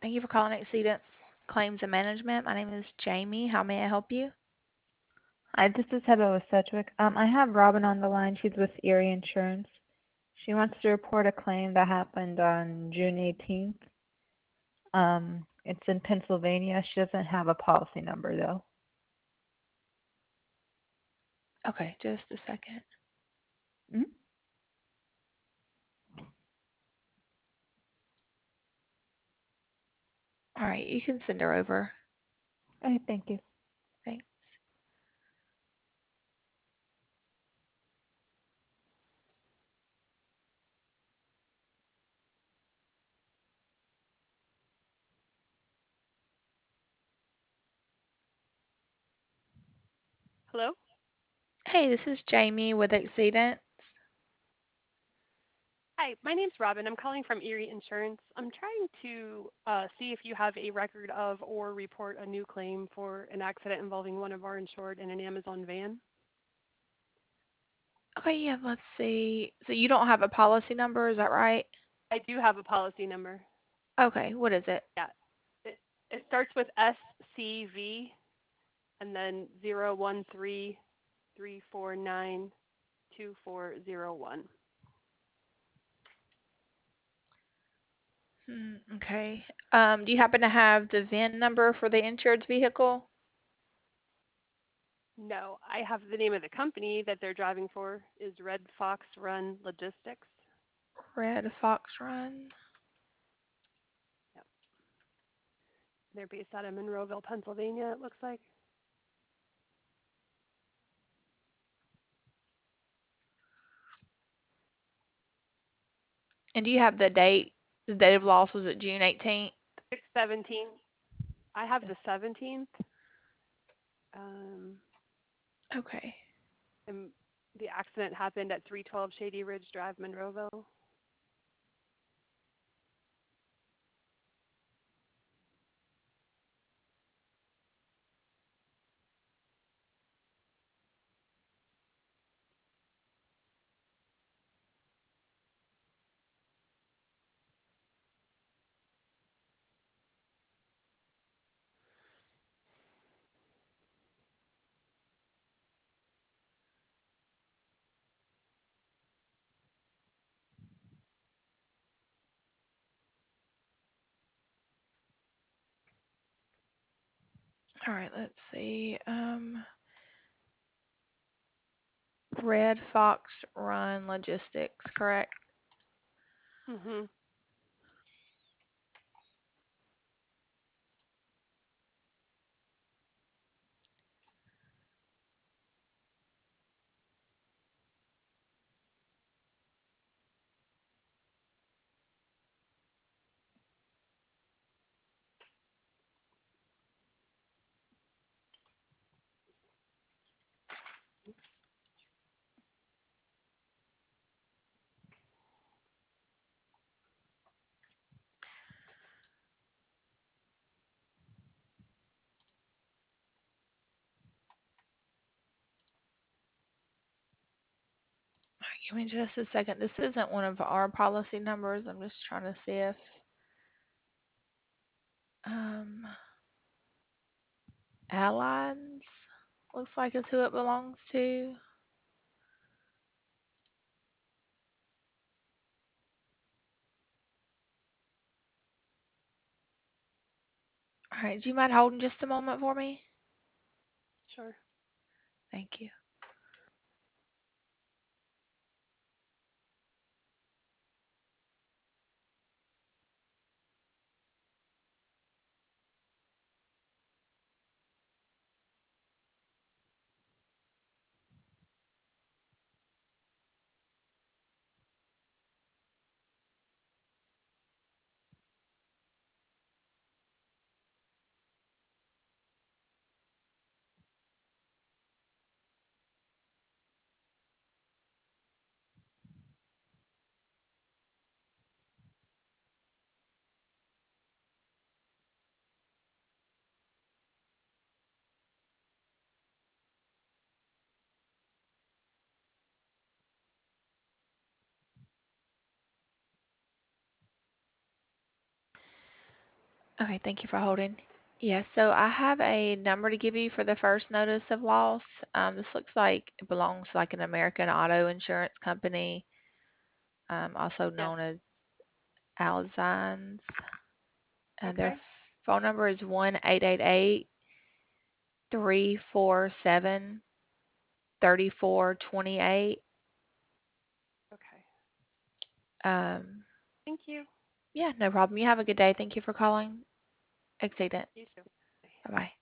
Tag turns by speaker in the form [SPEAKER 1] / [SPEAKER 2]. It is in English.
[SPEAKER 1] Thank you for calling Exceedance Claims and Management. My name is Jamie. How may I help you?
[SPEAKER 2] Hi, this is Heather with Sedgwick. I have Robin on the line. She's with Erie Insurance. She wants to report a claim that happened on June 18th. It's in Pennsylvania. She doesn't have a policy number, though.
[SPEAKER 1] Okay, just a second.
[SPEAKER 2] Mm-hmm.
[SPEAKER 1] All right, you can send her over.
[SPEAKER 2] Okay, thank you.
[SPEAKER 1] Thanks.
[SPEAKER 3] Hello?
[SPEAKER 1] Hey, this is Jamie with Exceedance.
[SPEAKER 3] Hi, my name's Robin. I'm calling from Erie Insurance. I'm trying to see if you have a record of or report a new claim for an accident involving one of our insured in an Amazon van.
[SPEAKER 1] Okay, yeah, let's see. So you don't have a policy number, is that right?
[SPEAKER 3] I do have a policy number.
[SPEAKER 1] Okay, what is it?
[SPEAKER 3] Yeah. It starts with SCV and then 013-349-2401.
[SPEAKER 1] Okay. Do you happen to have the VIN number for the insured vehicle?
[SPEAKER 3] No, I have the name of the company that they're driving for is Red Fox Run Logistics.
[SPEAKER 1] Red Fox Run.
[SPEAKER 3] Yep. They're based out of Monroeville, Pennsylvania, it looks like.
[SPEAKER 1] And do you have the date? The date of loss was it June 18th?
[SPEAKER 3] 6/17. I have the 17th. Um,
[SPEAKER 1] Okay.
[SPEAKER 3] and the accident happened at 312 Shady Ridge Drive, Monroeville.
[SPEAKER 1] All right, let's see. Red Fox Run Logistics, correct?
[SPEAKER 3] Mm-hmm.
[SPEAKER 1] All right, give me just a second. This isn't one of our policy numbers. I'm just trying to see if um Allies looks like is who it belongs to. All right, do you mind holding just a moment for me?
[SPEAKER 3] Sure.
[SPEAKER 1] Thank you. Okay, thank you for holding. Yeah, so I have a number to give you for the first notice of loss. This looks like it belongs to like an American Auto Insurance Company, also
[SPEAKER 3] Yes.
[SPEAKER 1] known as Alzines. Their
[SPEAKER 3] Okay.
[SPEAKER 1] phone number is 1-888-347-3428.
[SPEAKER 3] Okay.
[SPEAKER 1] Um,
[SPEAKER 3] Thank you.
[SPEAKER 1] yeah, no problem. You have a good day. Thank you for calling Exceedant.
[SPEAKER 3] You too.
[SPEAKER 1] Bye-bye.